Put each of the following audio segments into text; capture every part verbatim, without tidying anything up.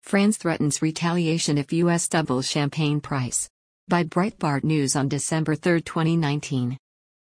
France threatens retaliation if U S doubles champagne price. By Breitbart News on December third, twenty nineteen.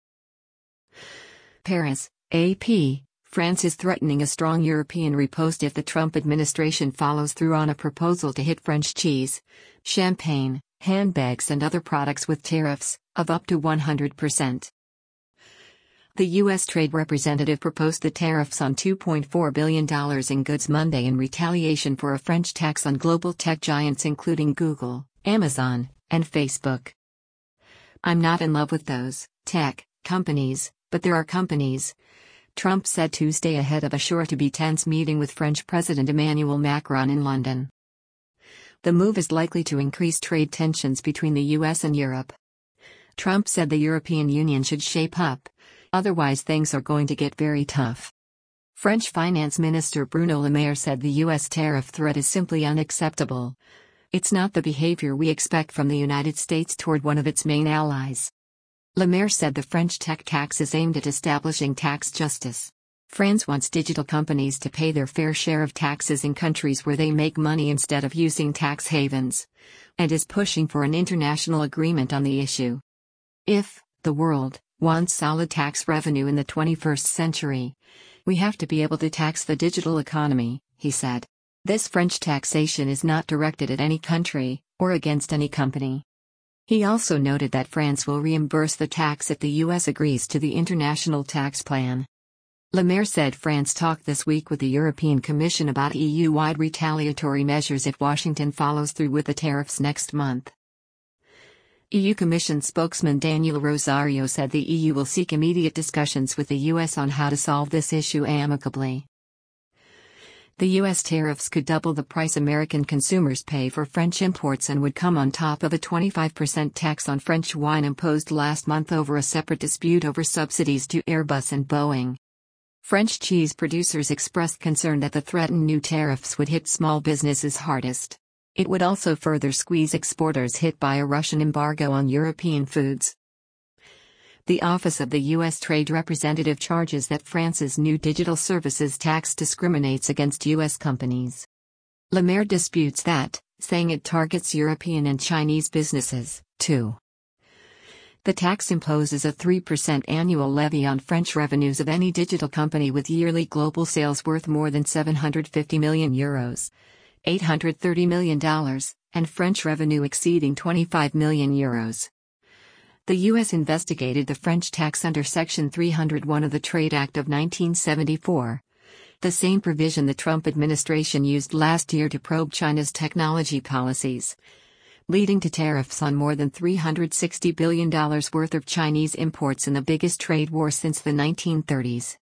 Paris, A P. France is threatening a strong European riposte if the Trump administration follows through on a proposal to hit French cheese, champagne, handbags and other products with tariffs of up to one hundred percent. The U S Trade Representative proposed the tariffs on two point four billion dollars in goods Monday in retaliation for a French tax on global tech giants including Google, Amazon, and Facebook. "I'm not in love with those tech companies, but there are companies," Trump said Tuesday ahead of a sure-to-be tense meeting with French President Emmanuel Macron in London. The move is likely to increase trade tensions between the U S and Europe. Trump said the European Union should shape up, otherwise things are going to get very tough. French Finance Minister Bruno Le Maire said the U S tariff threat is simply unacceptable. "It's not the behavior we expect from the United States toward one of its main allies." Le Maire said the French tech tax is aimed at establishing tax justice. France wants digital companies to pay their fair share of taxes in countries where they make money instead of using tax havens, and is pushing for an international agreement on the issue. "If the world wants solid tax revenue in the twenty-first century, we have to be able to tax the digital economy," he said. This French taxation is not directed at any country, or against any company. He also noted that France will reimburse the tax if the U S agrees to the international tax plan. Le Maire said France talked this week with the European Commission about E U-wide retaliatory measures if Washington follows through with the tariffs next month. E U Commission spokesman Daniel Rosario said the E U will seek immediate discussions with the U S on how to solve this issue amicably. The U S tariffs could double the price American consumers pay for French imports and would come on top of a twenty-five percent tax on French wine imposed last month over a separate dispute over subsidies to Airbus and Boeing. French cheese producers expressed concern that the threatened new tariffs would hit small businesses hardest. It would also further squeeze exporters hit by a Russian embargo on European foods. The Office of the U S Trade Representative charges that France's new digital services tax discriminates against U S companies. Le Maire disputes that, saying it targets European and Chinese businesses, too. The tax imposes a three percent annual levy on French revenues of any digital company with yearly global sales worth more than seven hundred fifty million euros, eight hundred thirty million dollars, and French revenue exceeding twenty-five million euros. The U S investigated the French tax under Section three hundred one of the Trade Act of nineteen seventy-four, the same provision the Trump administration used last year to probe China's technology policies, leading to tariffs on more than three hundred sixty billion dollars worth of Chinese imports in the biggest trade war since the nineteen thirties.